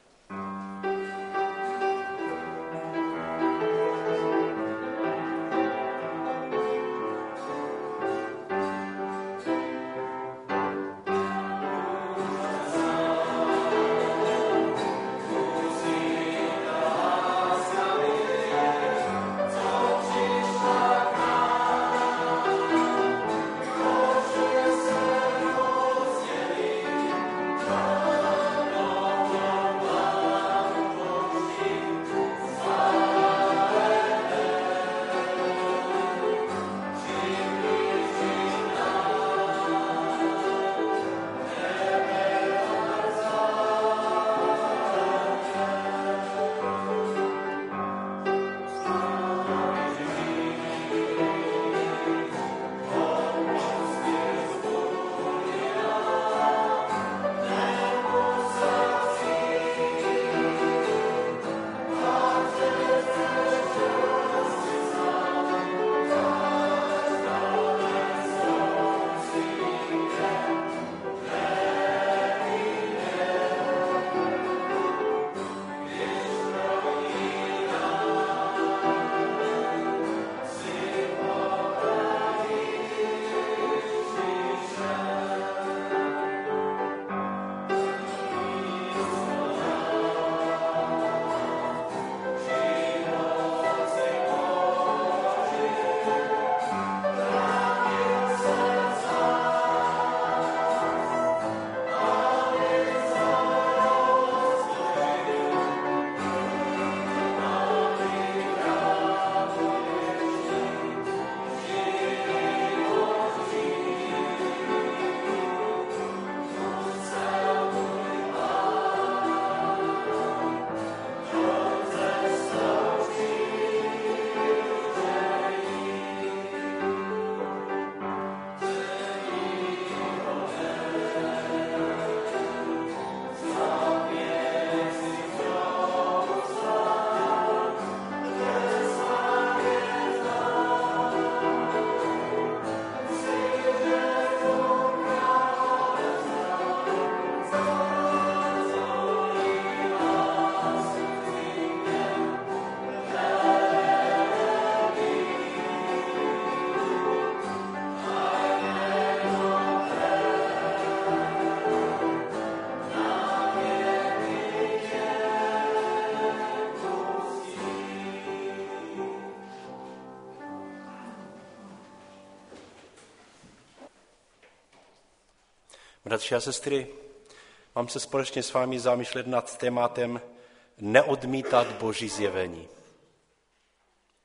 Bratři a sestry, mám se společně s vámi zamýšlet nad tématem neodmítat Boží zjevení.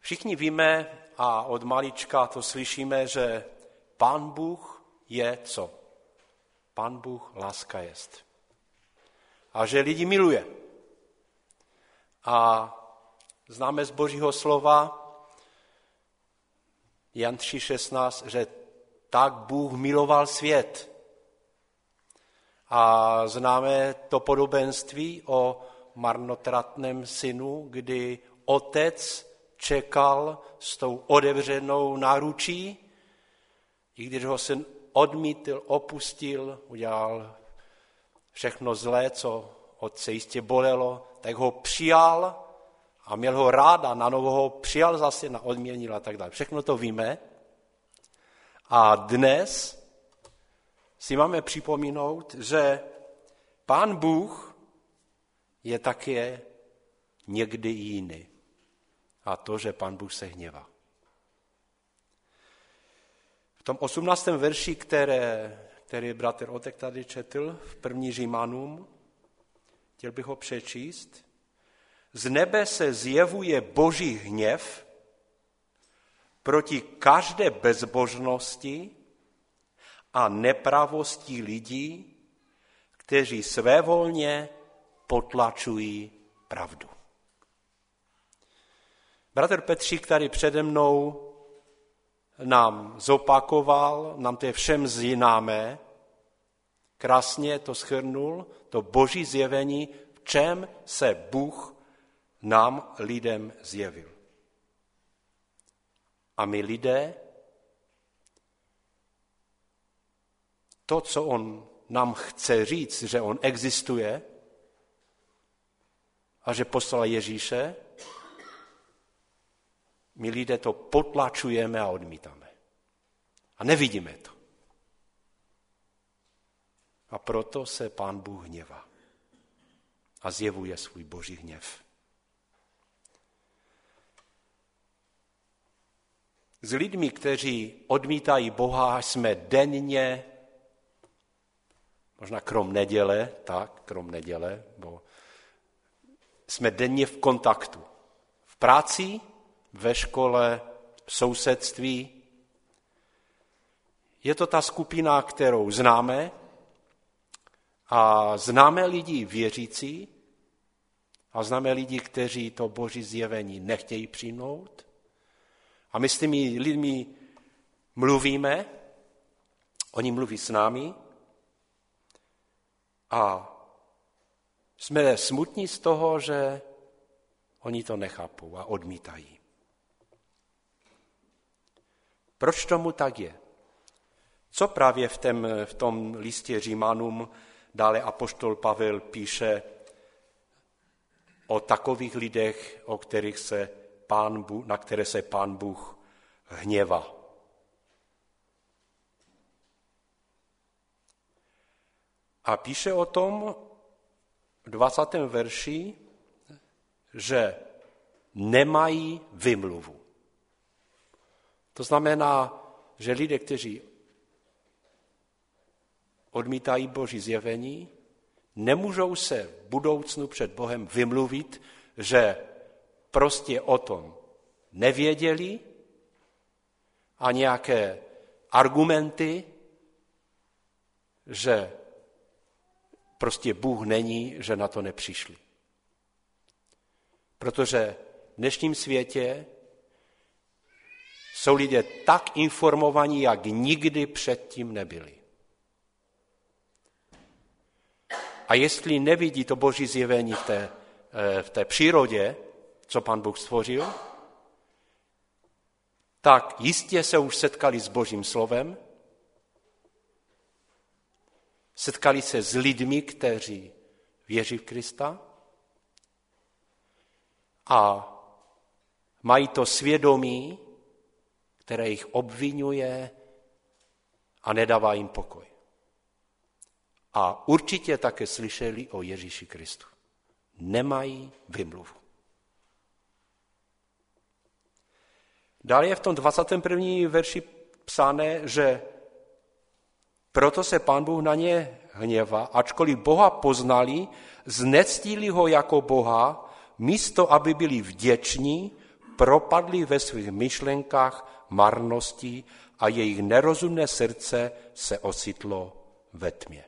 Všichni víme a od malička to slyšíme, že Pán Bůh je co? Pán Bůh láska jest. A že lidi miluje. A známe z Božího slova Jan tři šestnáct, že tak Bůh miloval svět. A známe to podobenství o marnotratném synu, kdy otec čekal s tou otevřenou náručí, i když ho syn odmítl, opustil, udělal všechno zlé, co otce jistě bolelo, tak ho přijal a měl ho rád a na novo ho přijal zase na odměnil a tak dále. Všechno to víme. A dnes si máme připomínout, že Pán Bůh je také někdy jiný. A to, že Pán Bůh se hněvá. V tom osmnáctém verši, které, který bratr Otek tady četl, v první Římanům, chtěl bych ho přečíst. Z nebe se zjevuje Boží hněv proti každé bezbožnosti a nepravosti lidí, kteří svévolně potlačují pravdu. Bratr Petřík tady přede mnou nám zopakoval, nám to je všem známé, krásně to shrnul, to Boží zjevení, v čem se Bůh nám lidem zjevil. A my lidé, to, co on nám chce říct, že on existuje a že poslal Ježíše, my lidé to potlačujeme a odmítáme. A nevidíme to. A proto se Pán Bůh hněvá a zjevuje svůj Boží hněv. S lidmi, kteří odmítají Boha, jsme denně, možná krom neděle, tak, krom neděle, bo jsme denně v kontaktu. V práci, ve škole, v sousedství. Je to ta skupina, kterou známe a známe lidi věřící a známe lidi, kteří to Boží zjevení nechtějí přijmout. A my s těmi lidmi mluvíme, oni mluví s námi a jsme smutní z toho, že oni to nechápou a odmítají. Proč tomu tak je? Co právě v, tém, v tom listě Římanům dále apoštol Pavel píše o takových lidech, o kterých se Pán Bůh, na které se Pán Bůh hněvá. A píše o tom v dvacátém verši, že nemají vymluvu. To znamená, že lidé, kteří odmítají Boží zjevení, nemůžou se v budoucnu před Bohem vymluvit, že prostě o tom nevěděli a nějaké argumenty, že prostě Bůh není, že na to nepřišli. Protože v dnešním světě jsou lidé tak informovaní, jak nikdy předtím nebyli. A jestli nevidí to Boží zjevení v té, v té přírodě, co Pán Bůh stvořil, tak jistě se už setkali s Božím slovem, setkali se s lidmi, kteří věří v Krista a mají to svědomí, které jich obvinuje a nedává jim pokoj. A určitě také slyšeli o Ježíši Kristu. Nemají vymluvu. Dále je v tom dvacátém prvním verši psané, že proto se Pán Bůh na ně hněvá, ačkoliv Boha poznali, znectili ho jako Boha, místo aby byli vděční, propadli ve svých myšlenkách marností a jejich nerozumné srdce se ocitlo ve tmě.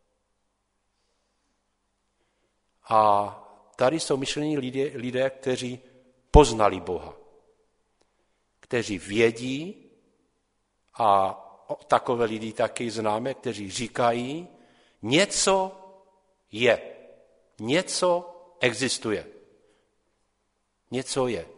A tady jsou myšlení lidé, lidé, kteří poznali Boha, kteří vědí, a takové lidi taky známe, kteří říkají, něco je, něco existuje, něco je.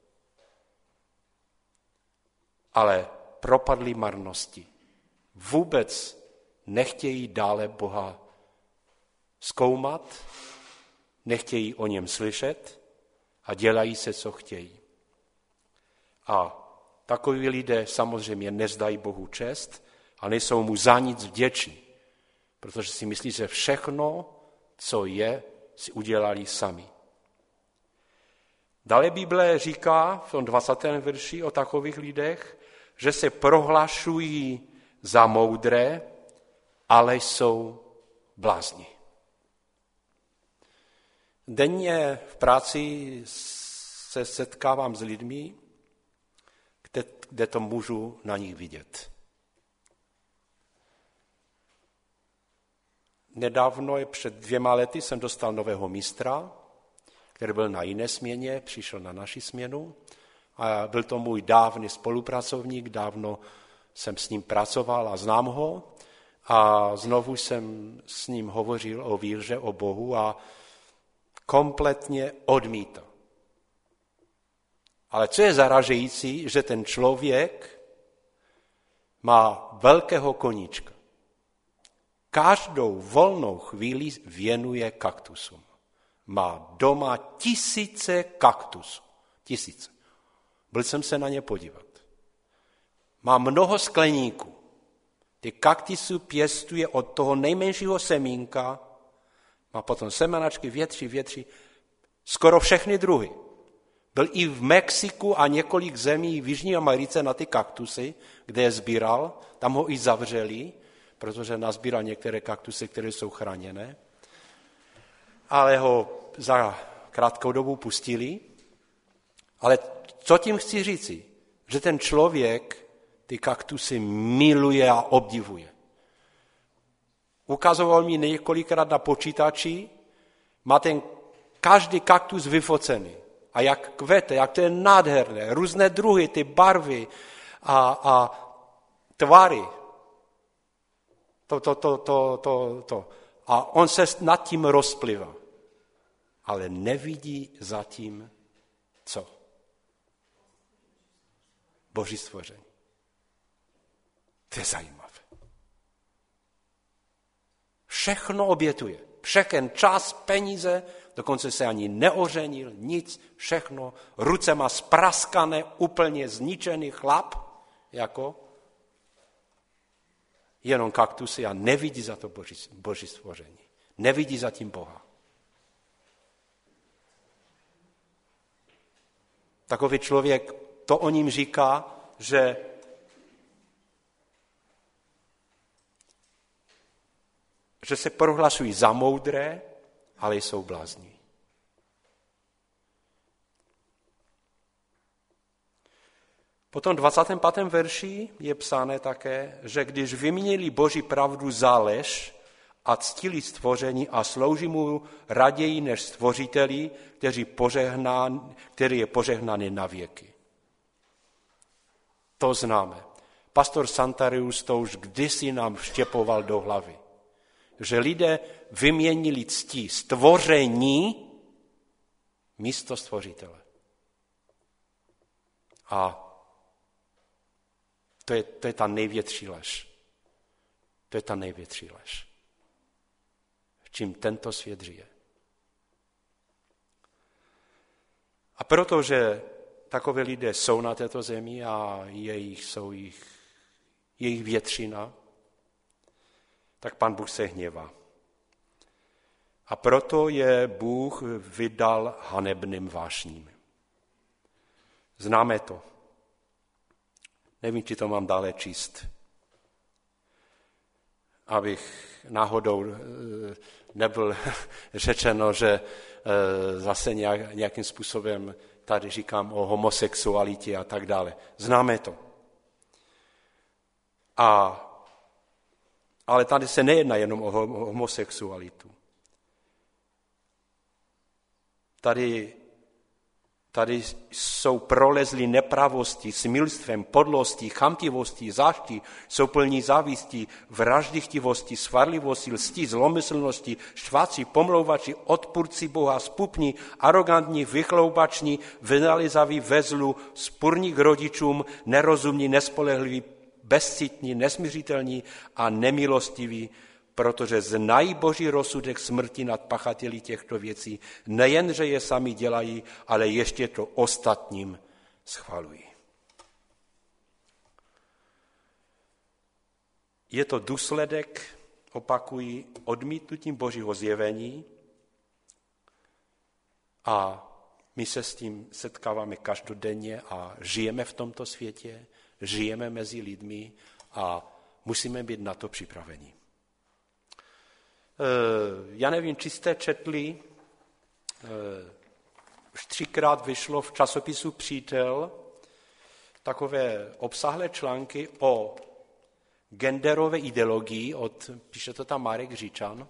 Ale propadli marnosti. Vůbec nechtějí dále Boha zkoumat, nechtějí o něm slyšet a dělají se, co chtějí. A takoví lidé samozřejmě nezdají Bohu čest a nejsou mu za nic vděční, protože si myslí, že všechno, co je, si udělali sami. Dále Bible říká v tom dvacátém verši o takových lidech, že se prohlašují za moudré, ale jsou blázni. Denně v práci se setkávám s lidmi, kde, kde to můžu na nich vidět. Nedávno, před dvěma lety, jsem dostal nového mistra, který byl na jiné směně, přišel na naši směnu a byl to můj dávný spolupracovník, dávno jsem s ním pracoval a znám ho a znovu jsem s ním hovořil o víře, o Bohu a kompletně odmítal. Ale co je zaražející, že ten člověk má velkého koníčka. Každou volnou chvíli věnuje kaktusům. Má doma tisíce kaktusů. Tisíce. Byl jsem se na ně podívat. Má mnoho skleníků. Ty kaktusy pěstuje od toho nejmenšího semínka, má potom semenačky, větří, větří, skoro všechny druhy. Byl i v Mexiku a několik zemí v Jižní Americe na ty kaktusy, kde je sbíral, tam ho i zavřeli, protože nazbíral některé kaktusy, které jsou chráněné, ale ho za krátkou dobu pustili. Ale co tím chci říci? Že ten člověk ty kaktusy miluje a obdivuje. Ukazoval mi několikrát na počítači, má ten každý kaktus vyfocený. A jak kvete, jak to je nádherné, různé druhy, ty barvy a, a tvary. To, to, to, to, to, to. A on se nad tím rozplivá. Ale nevidí zatím co? Boží stvoření. To je zajímavé. Všechno obětuje. Všechen čas, peníze, dokonce se ani neoženil, nic, všechno. Ruce má spraskané, úplně zničený chlap, jako jenom kaktusy a nevidí za to boží, boží stvoření. Nevidí za tím Boha. Takový člověk to o ním říká, že že se prohlašují za moudré, ale jsou blázni. Potom v dvacátém pátém verši je psáno také, že když vyměnili Boží pravdu za lež a ctili stvoření a slouží mu raději než stvořiteli, který, požehnán, který je požehnaný na věky. To známe. Pastor Santarius to už kdysi nám vštěpoval do hlavy. Že lidé vyměnili ctí stvoření místo stvořitele. A to je, to je ta největší lež. To je ta největší lež. V čím tento svět žije. A protože takové lidé jsou na této zemi a jejich, jsou jich, jejich většina, tak Pán Bůh se hněvá. A proto je Bůh vydal hanebným vášním. Známe to. Nevím, či to mám dále číst. Abych náhodou nebyl řečeno, že zase nějakým způsobem tady říkám o homosexualitě a tak dále. Známe to. A, ale tady se nejedná jenom o homosexualitu. Tady, tady jsou prolezlí nepravosti, smilstvem, podlostí, chamtivostí, záští, jsou plní závistí, vraždychtivosti, svarlivosti, lstí, zlomyslnosti, štváci, pomlouvači, odpůrci Boha, spupní, arrogantní, vychloubační, vynalizaví ve zlu, spurní k rodičům, nerozumní, nespolehliví, bezcitní, nesmiřitelní a nemilostiví, protože znají Boží rozsudek smrti nad pachateli těchto věcí. Nejen, že je sami dělají, ale ještě to ostatním schvalují. Je to důsledek, opakují, odmítnutím Božího zjevení a my se s tím setkáváme každodenně a žijeme v tomto světě, žijeme mezi lidmi a musíme být na to připraveni. Já nevím, či jste četli, už třikrát vyšlo v časopisu Přítel takové obsáhlé články o genderové ideologii, od, píše to tam Marek Říčan.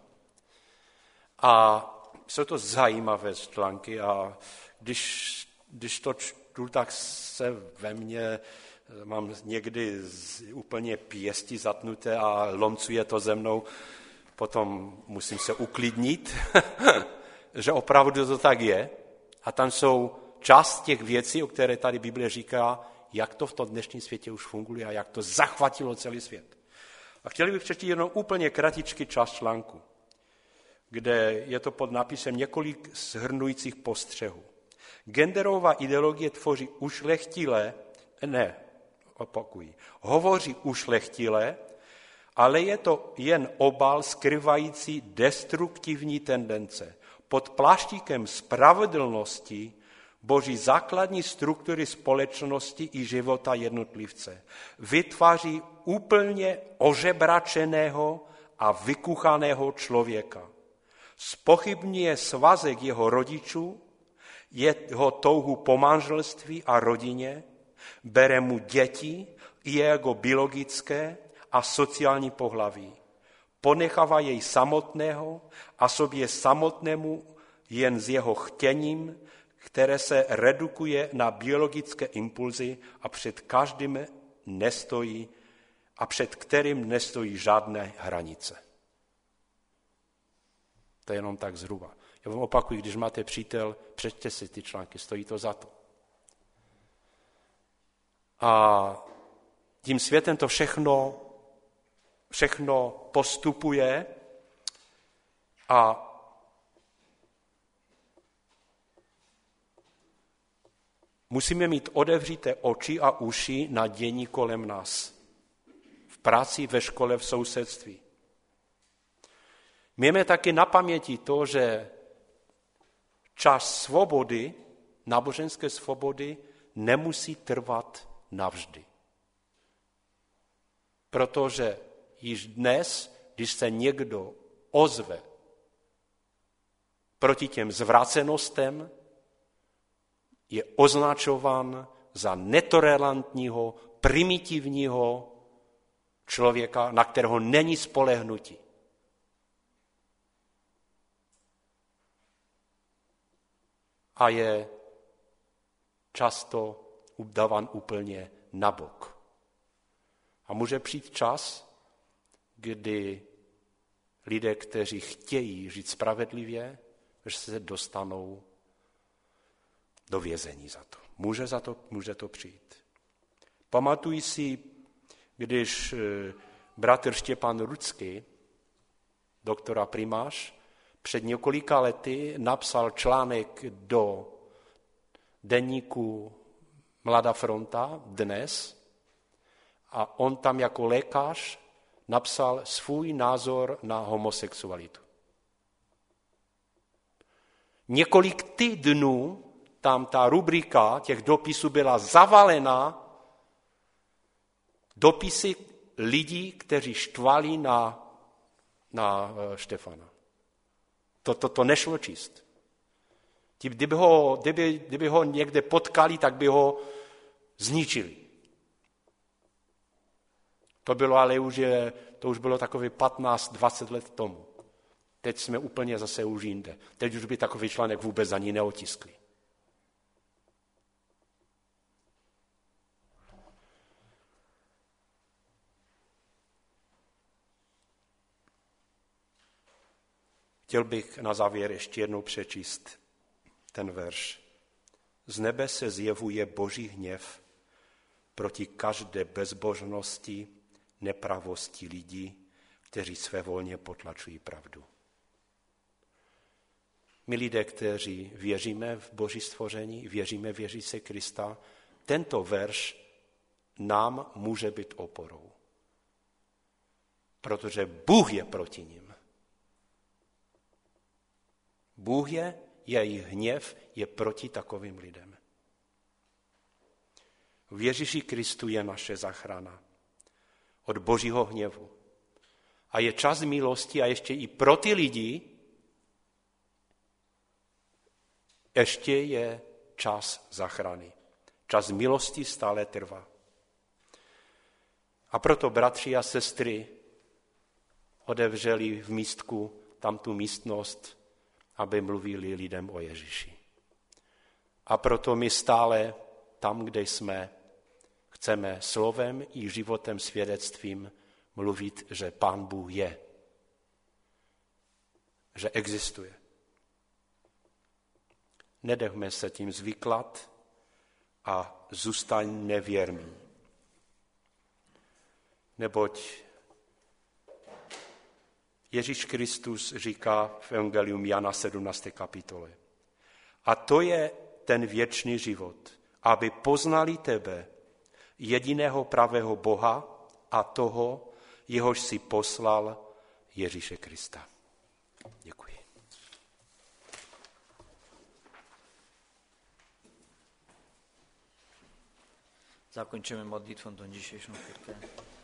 A jsou to zajímavé články a když, když to čtu, tak se ve mně mám někdy úplně pěsti zatnuté a lomcuje to ze mnou. Potom musím se uklidnit, že opravdu to tak je. A tam jsou část těch věcí, o které tady Bible říká, jak to v tom dnešním světě už funguje a jak to zachvatilo celý svět. A chtěli bych přečíst jenom úplně kratičký část článku, kde je to pod nápisem několik shrnujících postřehů. Genderová ideologie tvoří ušlechtilé, ne, opakují, hovoří ušlechtilé, ale je to jen obal skrývající destruktivní tendence. Pod pláštíkem spravedlnosti Boží základní struktury společnosti i života jednotlivce vytváří úplně ožebračeného a vykuchaného člověka. Zpochybňuje svazek jeho rodičů, jeho touhu po manželství a rodině, bere mu děti i jeho biologické a sociální pohlaví. Ponechává jej samotného a sobě samotnému jen s jeho chtěním, které se redukuje na biologické impulzy a před každým nestojí a před kterým nestojí žádné hranice. To je jenom tak zhruba. Já vám opakuju, když máte přítel, přečtěte si ty články, stojí to za to. A tím světem to všechno, všechno postupuje a musíme mít otevřité oči a uši na dění kolem nás. V práci, ve škole, v sousedství. Mějme taky na paměti to, že čas svobody, náboženské svobody, nemusí trvat navždy. Protože již dnes, když se někdo ozve proti těm zvrácenostem, je označován za netolerantního, primitivního člověka, na kterého není spolehnutí. A je často udáván úplně na bok. A může přijít čas, kdy lidé, kteří chtějí žít spravedlivě, že se dostanou do vězení za to. Může, za to, může to přijít. Pamatuji si, když bratr Štěpán Rucký, doktora primář, před několika lety napsal článek do deníku Mladá fronta dnes a on tam jako lékař napsal svůj názor na homosexualitu. Několik týdnů tam ta rubrika těch dopisů byla zavalená dopisy lidí, kteří štvali na, na Štefana. To, to, to nešlo číst. Ti, kdyby ho, kdyby, kdyby ho někde potkali, tak by ho zničili. To bylo ale už, to už bylo takové patnáct dvacet let tomu. Teď jsme úplně zase už jinde. Teď už by takový článek vůbec ani neotiskli. Chtěl bych na závěr ještě jednou přečíst ten verš. Z nebe se zjevuje Boží hněv proti každé bezbožnosti, nepravosti lidí, kteří svévolně potlačují pravdu. My lidé, kteří věříme v Boží stvoření, věříme v Ježíše Krista, tento verš nám může být oporou. Protože Bůh je proti nim. Bůh je, jejich hněv je proti takovým lidem. V Ježíši Kristu je naše záchrana od Božího hněvu. A je čas milosti a ještě i pro ty lidi, ještě je čas záchrany. Čas milosti stále trvá. A proto bratři a sestry otevřeli v místku tam tu místnost, aby mluvili lidem o Ježíši. A proto my stále tam, kde jsme, chceme slovem i životem, svědectvím mluvit, že Pán Bůh je. Že existuje. Nedechme se tím zvyklat a zůstaň nevěrný. Neboť Ježíš Kristus říká v Evangelium Jana sedmnácté kapitole. A to je ten věčný život, aby poznali tebe, jediného pravého Boha a toho, jehož si poslal Ježíše Krista. Děkuji. Zakończymy modlitwą tą dzisiejszą chwilkę.